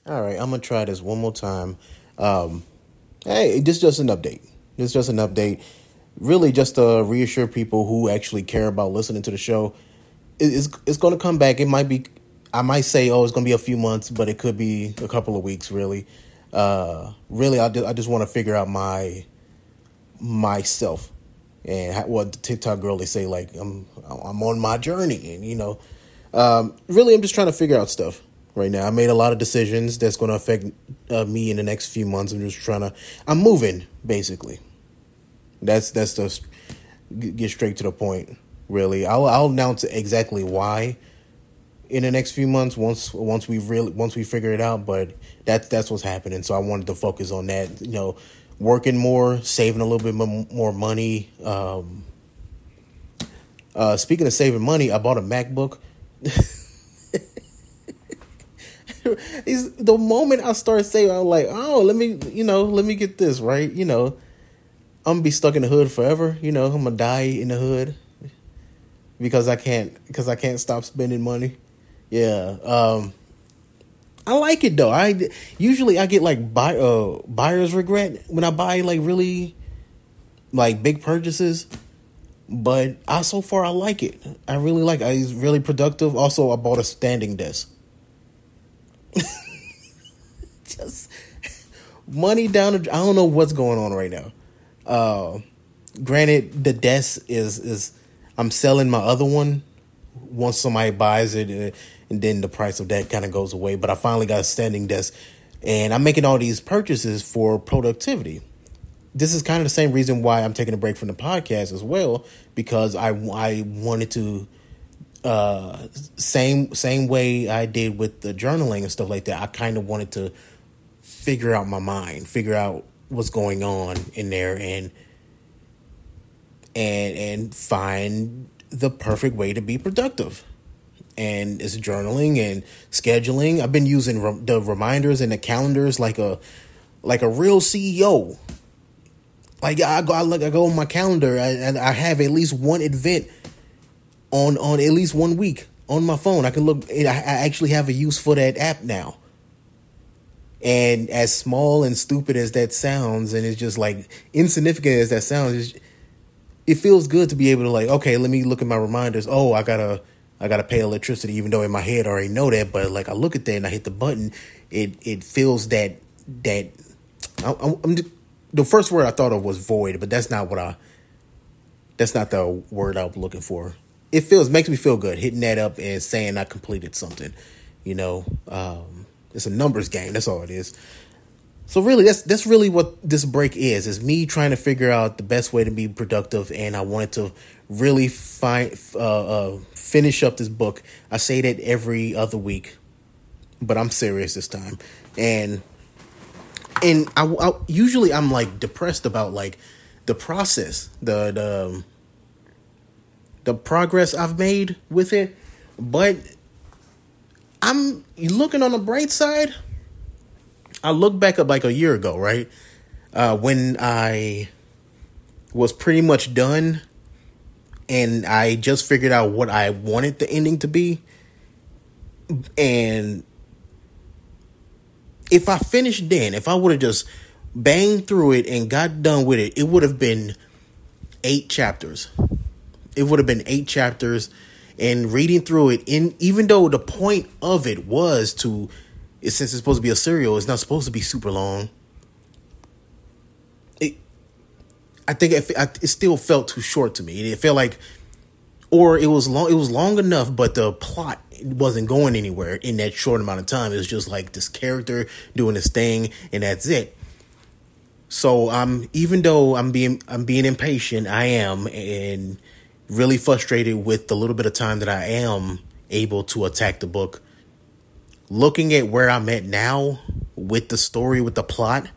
All right, I'm gonna try this one more time. Um, hey, this is just an update. This is just an update, really, just to reassure people who actually care about listening to the show. It's going to come back. It might be, I might say, oh, it's going to be a few months, but it could be a couple of weeks. Really, I just want to figure out myself and what the TikTok girl they say, like I'm on my journey, and really, I'm just trying to figure out stuff right now. I made a lot of decisions that's going to affect me in the next few months. I'm moving, basically. That's the get straight to the point. Really, I'll announce exactly why in the next few months once we figure it out. But that's what's happening. So I wanted to focus on that. Working more, saving a little bit more money. Speaking of saving money, I bought a MacBook. The moment I start saving, I'm like, oh, let me get this right. I'm gonna be stuck in the hood forever. I'm gonna die in the hood because I can't stop spending money. Yeah. I like it though. I usually get like buyer's regret when I buy like really like big purchases. But so far I like it. I really like it. It's really productive. Also, I bought a standing desk. Just money down. I don't know what's going on right now. Granted, the desk is I'm selling my other one once somebody buys it, and then the price of that kind of goes away. But I finally got a standing desk, and I'm making all these purchases for productivity. This is kind of the same reason why I'm taking a break from the podcast as well, because I wanted to. Same way I did with the journaling and stuff like that. I kind of wanted to figure out my mind, figure out what's going on in there, and find the perfect way to be productive. And it's journaling and scheduling. I've been using the reminders and the calendars like a real CEO. Like I go on my calendar and I have at least one event on at least 1 week on my phone. I can look. I actually have a use for that app now. And as small and stupid as that sounds, and it's just like insignificant as that sounds, it feels good to be able to like, okay, let me look at my reminders. Oh, I gotta pay electricity, even though in my head I already know that. But like I look at that and I hit the button, it feels that the first word I thought of was void, but that's not the word I was looking for. Makes me feel good hitting that up and saying I completed something. It's a numbers game. That's all it is. So really, that's really what this break is me trying to figure out the best way to be productive. And I wanted to really finish up this book. I say that every other week, but I'm serious this time. And I usually I'm like depressed about like the process, the progress I've made with it, but I'm looking on the bright side. I look back at like a year ago, right? When I was pretty much done and I just figured out what I wanted the ending to be. And if I finished then, if I would have just banged through it and got done with it, it would have been 8 chapters. It would have been 8 chapters, and reading through it, even though the point of it was since it's supposed to be a serial, it's not supposed to be super long. I think it still felt too short to me. It felt like, or it was long. It was long enough, but the plot wasn't going anywhere in that short amount of time. It was just like this character doing this thing, and that's it. So even though I'm being impatient, I am, and really frustrated with the little bit of time that I am able to attack the book. Looking at where I'm at now with the story, with the plot,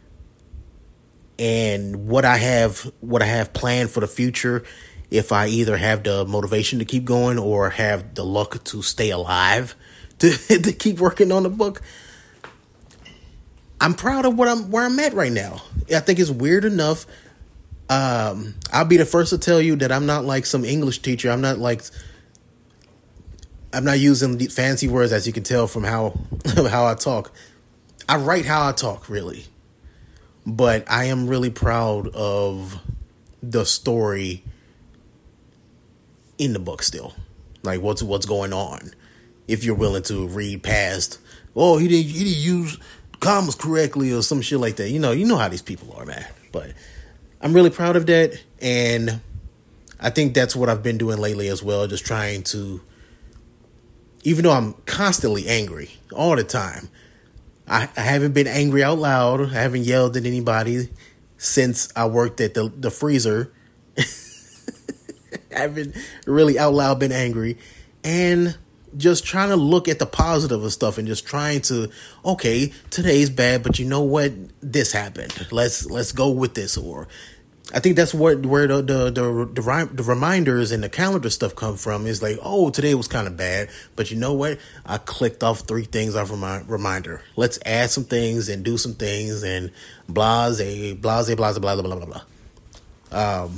and what I have planned for the future, if I either have the motivation to keep going or have the luck to stay alive to keep working on the book, I'm proud of where I'm at right now. I think it's weird enough. I'll be the first to tell you that I'm not like some English teacher. I'm not using the fancy words, as you can tell from how I talk. I write how I talk, really. But I am really proud of the story in the book still. Like what's going on. If you're willing to read past, oh, he didn't use commas correctly or some shit like that. You know how these people are, man. But I'm really proud of that, and I think that's what I've been doing lately as well, just trying to, even though I'm constantly angry all the time, I haven't been angry out loud. I haven't yelled at anybody since I worked at the freezer. I haven't really out loud been angry. And just trying to look at the positive of stuff and just trying to, okay, today's bad, but you know what? This happened. Let's go with this. Or I think that's where the reminders and the calendar stuff come from, is like, oh, today was kind of bad, but you know what? I clicked off 3 things off of my reminder. Let's add some things and do some things and blase, blah, blah, blah, blah, blah, blah.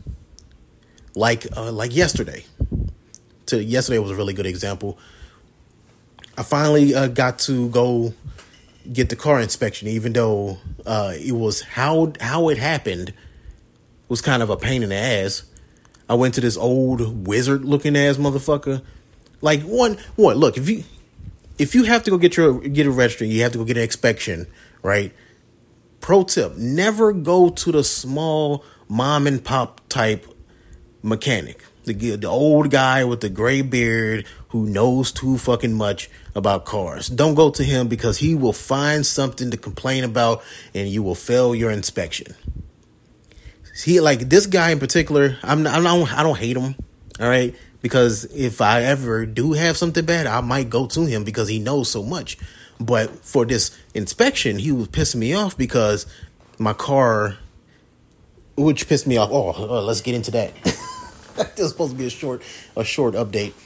Like yesterday. Yesterday was a really good example. I finally got to go get the car inspection, even though it was how it happened was kind of a pain in the ass. I went to this old wizard looking ass motherfucker. Like look, if you have to go get a registry, you have to go get an inspection, right? Pro tip, never go to the small mom and pop type mechanic. The old guy with the gray beard who knows too fucking much about cars. Don't go to him, because he will find something to complain about and you will fail your inspection. He, like this guy in particular, I don't hate him, all right? Because if I ever do have something bad, I might go to him because he knows so much. But for this inspection, he was pissing me off because my car, which pissed me off. Oh, let's get into that. This was supposed to be a short update.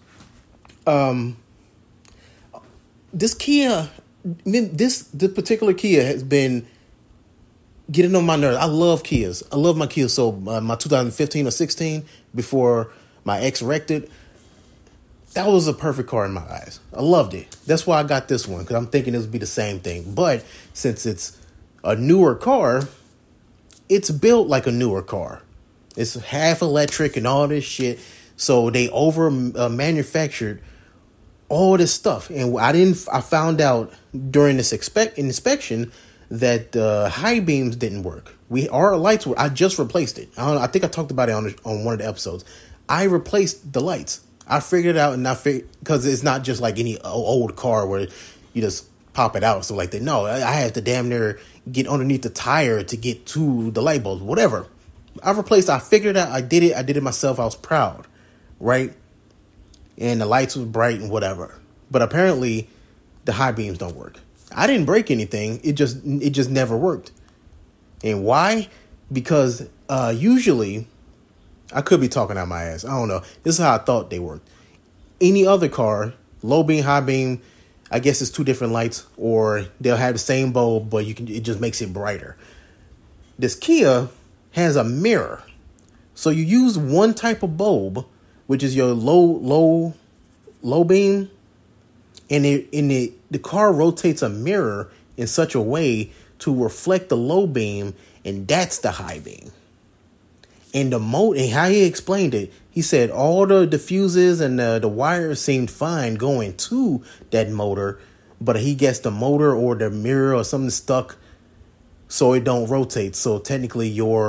This Kia, this particular Kia has been getting on my nerves. I love Kias. I love my Kia. So my 2015 or 16, before my ex wrecked it, that was a perfect car in my eyes. I loved it. That's why I got this one, because I'm thinking it would be the same thing. But since it's a newer car, it's built like a newer car. It's half electric and all this shit. So they over manufactured all this stuff. And I found out during this inspection that the high beams didn't work. Our lights were, I just replaced it. I think I talked about it on one of the episodes. I replaced the lights. I figured it out, and because it's not just like any old car where you just pop it out or something like that. No, I had to damn near get underneath the tire to get to the light bulbs, whatever. I figured it out. I did it myself. I was proud, right? And the lights was bright and whatever. But apparently the high beams don't work. I didn't break anything. It just never worked. And why? Because usually, I could be talking out my ass. I don't know. This is how I thought they worked. Any other car, low beam, high beam, I guess it's 2 different lights, or they'll have the same bulb, but it just makes it brighter. This Kia has a mirror. So you use one type of bulb, which is your low beam, and the car rotates a mirror in such a way to reflect the low beam, and that's the high beam. And and how he explained it, he said all the fuses and the wires seemed fine going to that motor, but he gets the motor or the mirror or something stuck, so it don't rotate. So technically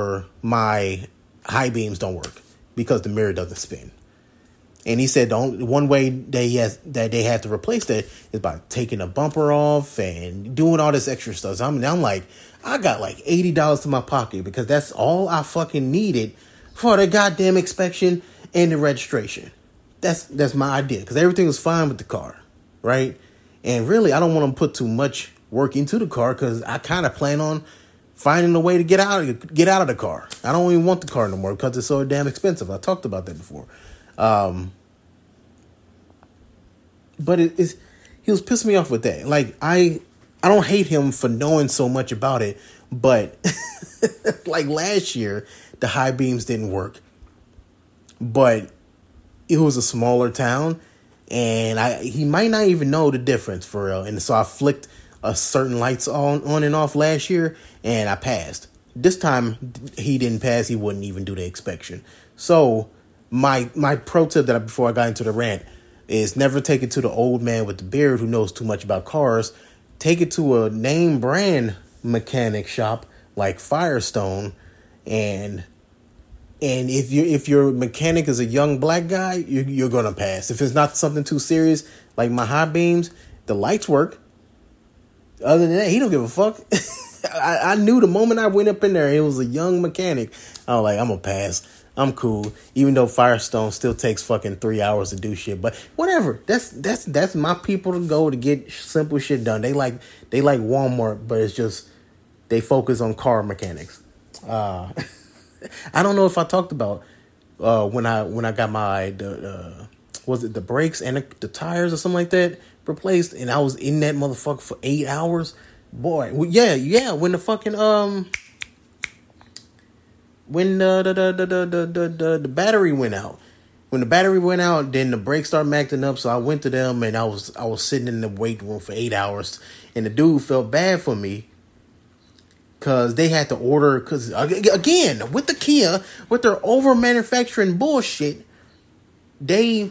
my high beams don't work because the mirror doesn't spin. And he said one way they had to replace that is by taking a bumper off and doing all this extra stuff. So I'm like, I got like $80 in my pocket because that's all I fucking needed for the goddamn inspection and the registration. That's my idea, because everything was fine with the car, right? And really, I don't want to put too much work into the car because I kind of plan on finding a way to get out of the car. I don't even want the car no more because it's so damn expensive. I talked about that before. But he was pissing me off with that. Like, I don't hate him for knowing so much about it, but like last year, the high beams didn't work, but it was a smaller town, and he might not even know the difference for real. And so I flicked a certain lights on and off last year, and I passed. This time he didn't pass. He wouldn't even do the inspection. So my pro tip before I got into the rant is never take it to the old man with the beard who knows too much about cars. Take it to a name brand mechanic shop like Firestone, and if your mechanic is a young black guy, you're gonna pass. If it's not something too serious like my high beams, the lights work. Other than that, he don't give a fuck. I knew the moment I went up in there, it was a young mechanic. I was like, I'm gonna pass. I'm cool. Even though Firestone still takes fucking 3 hours to do shit, but whatever. That's my people to go to get simple shit done. They like Walmart, but it's just they focus on car mechanics. I don't know if I talked about when I got my was it the brakes and the tires or something like that replaced, and I was in that motherfucker for 8 hours. Boy, yeah. When the fucking when the battery went out. When the battery went out, then the brakes started acting up. So I went to them, and I was sitting in the waiting room for 8 hours, and the dude felt bad for me because they had to order. Because again, with the Kia, with their over manufacturing bullshit, they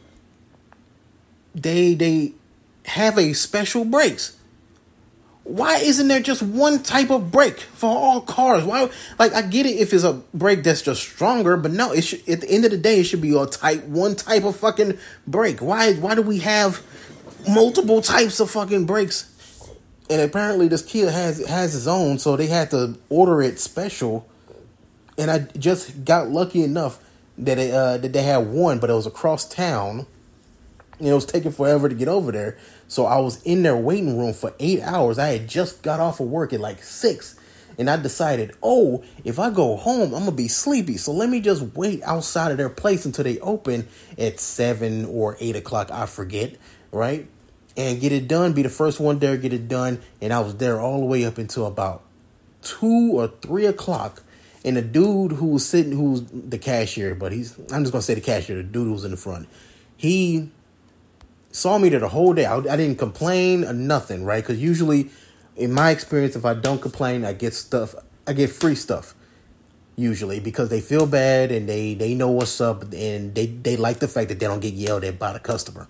have a special brakes. Why isn't there just one type of brake for all cars? Why? Like, I get it if it's a brake that's just stronger, but no, it should, at the end of the day, it should be one type of fucking brake. Why do we have multiple types of fucking brakes? And apparently this Kia has its own, so they had to order it special. And I just got lucky enough that that they had one, but it was across town. And it was taking forever to get over there. So I was in their waiting room for 8 hours. I had just got off of work at like 6. And I decided, if I go home, I'm going to be sleepy. So let me just wait outside of their place until they open at 7 or 8 o'clock. I forget, right? And get it done. Be the first one there, get it done. And I was there all the way up until about 2 or 3 o'clock. And the dude who's the cashier, but I'm just going to say the cashier, the dude who's in the front. He saw me there the whole day. I didn't complain or nothing, right? Because usually, in my experience, if I don't complain, I get free stuff. Usually, because they feel bad and they know what's up, and they like the fact that they don't get yelled at by the customer.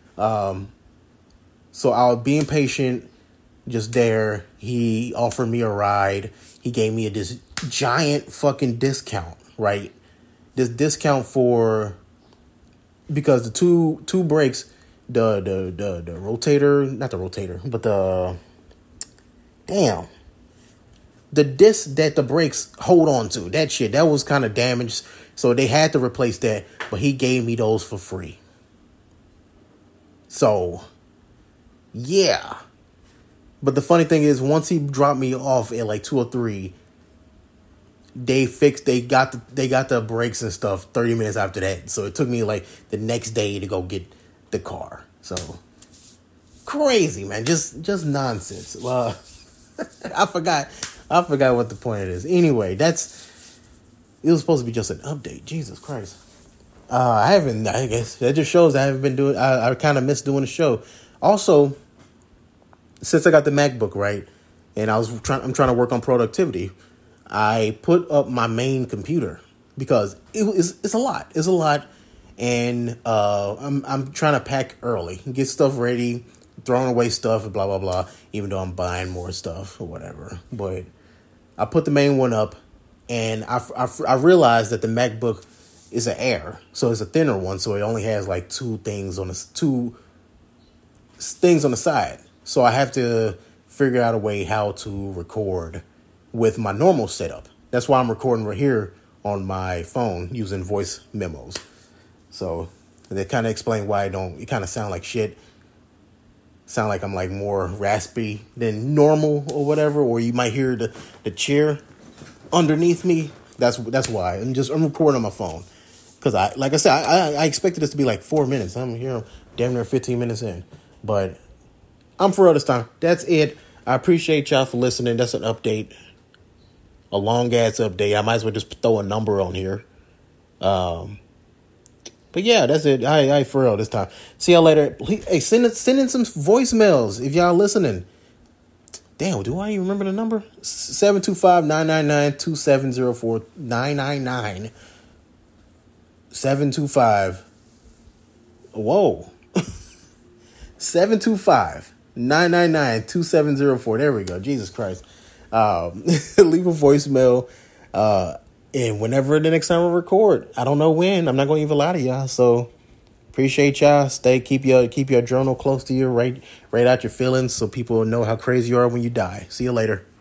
So I was being patient, just there. He offered me a ride. He gave me this giant fucking discount, right? This discount because the two brakes. The rotator, not the rotator, but the disc that the brakes hold on to, that was kind of damaged, so they had to replace that, but he gave me those for free. So yeah, but the funny thing is, once he dropped me off at like 2 or 3, they got the brakes and stuff 30 minutes after that. So it took me like the next day to go get the car. So crazy, man. Just nonsense. Well, I forgot what the point of this. Anyway, it was supposed to be just an update. Jesus Christ. I guess that just shows I haven't been doing. I kind of missed doing the show. Also, since I got the MacBook, right, and I'm trying to work on productivity, I put up my main computer because it's a lot. It's a lot. And I'm trying to pack early, get stuff ready, throwing away stuff, and blah, blah, blah, even though I'm buying more stuff or whatever. But I put the main one up, and I realized that the MacBook is an Air, so it's a thinner one, so it only has like two things on the side. So I have to figure out a way how to record with my normal setup. That's why I'm recording right here on my phone using voice memos. So they kind of explain why it kind of sound like shit. Sound like I'm like more raspy than normal or whatever, or you might hear the chair underneath me. That's why. I'm recording on my phone. Because I expected this to be like 4 minutes. I'm here damn near 15 minutes in. But I'm for real this time. That's it. I appreciate y'all for listening. That's an update. A long ass update. I might as well just throw a number on here. But yeah, that's it. I for real this time. See y'all later. Hey, send in some voicemails if y'all listening. Damn, do I even remember the number? 725-999-2704. 999 725. Whoa. 725-999-2704. There we go. Jesus Christ. Leave a voicemail. And whenever the next time we record, I don't know when. I'm not going to even lie to y'all. So appreciate y'all. Keep your journal close to you. Write out your feelings so people know how crazy you are when you die. See you later.